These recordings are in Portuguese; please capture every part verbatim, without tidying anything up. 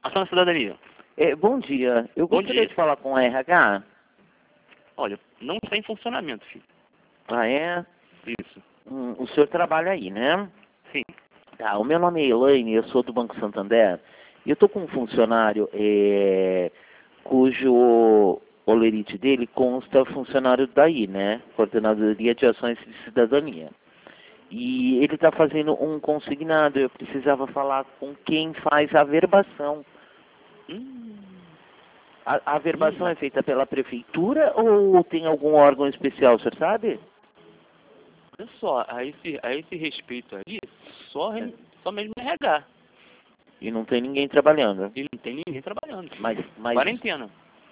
Ação da cidadania. É, bom dia. Eu Bom gostaria dia. de falar com o R H. Olha, não está em funcionamento, filho. Ah, é? Isso. Hum, o senhor trabalha aí, né? Sim. Tá, o meu nome é Elaine, eu sou do Banco Santander. E eu tô com um funcionário é, cujo olerite dele consta funcionário daí, né? Coordenadoria de Ações de Cidadania. E ele está fazendo um consignado. Eu precisava falar com quem faz a verbação. Hum. A, a verbação Hum. é feita pela prefeitura ou tem algum órgão especial, o senhor sabe? Olha só, a esse, a esse respeito aí, só, re- só mesmo R H. E não tem ninguém trabalhando. E não tem ninguém trabalhando. Mas, mas Quarentena.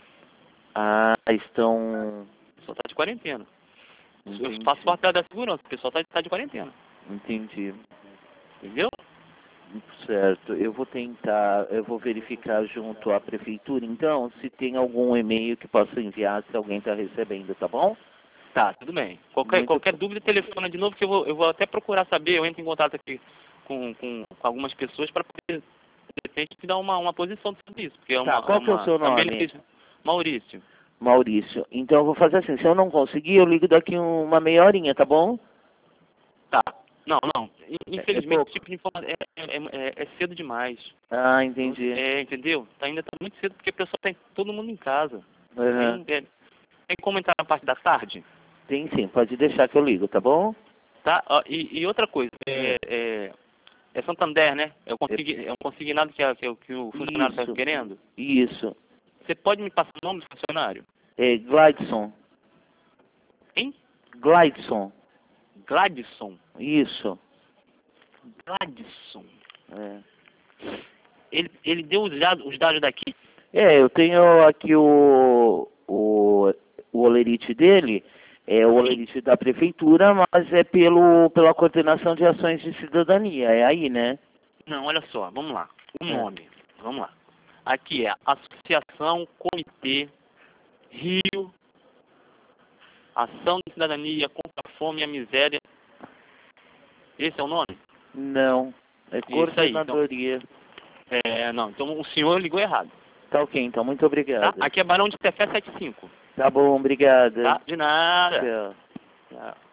ah, estão... O pessoal tá de quarentena. Entendi. Eu faço parte da segurança, o pessoal tá, tá de quarentena. Entendi. Entendeu? Certo. Eu vou tentar, eu vou verificar junto à prefeitura, então, se tem algum e-mail que possa enviar, se alguém está recebendo, tá bom? Tá, tudo bem. Qualquer, Muito- qualquer dúvida, telefona de novo que eu vou, eu vou até procurar saber. Eu entro em contato aqui com, com, com algumas pessoas para poder, de repente, te dar uma, uma posição sobre isso. Porque é Tá, uma, qual é que é o uma, seu também nome? eles- Maurício. Maurício. Então eu vou fazer assim, se eu não conseguir, eu ligo daqui uma meia horinha, tá bom? Tá. Não, não. Infelizmente, pouco. esse tipo de informação é, é, é, é cedo demais. Ah, entendi. É, entendeu? Tá, ainda tá muito cedo porque o pessoal tem todo mundo em casa. Uhum. Tem, é, tem como entrar na parte da tarde? Tem sim, pode deixar que eu ligo, tá bom? Tá? Ó, e, e outra coisa, é, é, é Santander, né? É, um consign, é um consignado que, a- que, o- que o funcionário está Isso. querendo. Isso. Você pode me passar o nome do funcionário? É Gladson. Hein? Gladson. Gladson. Isso. Gladson. É. Ele, ele deu os dados, os dados daqui? É, eu tenho aqui o, o, o olerite dele, é o olerite da prefeitura, mas é pelo, pela coordenação de ações de cidadania, é aí, né? Não, olha só, vamos lá. O É. nome, vamos lá. Aqui é Associação Comitê Rio Ação de Cidadania contra a Fome e a Miséria. Esse é o nome? Não, é Isso aí, então. coordenadoria. É, não, então o senhor ligou errado. Tá ok, então, muito Tá? obrigado. Aqui é Barão de Tefé setenta e cinco. Tá bom, obrigado. Tá? De nada. Tchau. Tchau.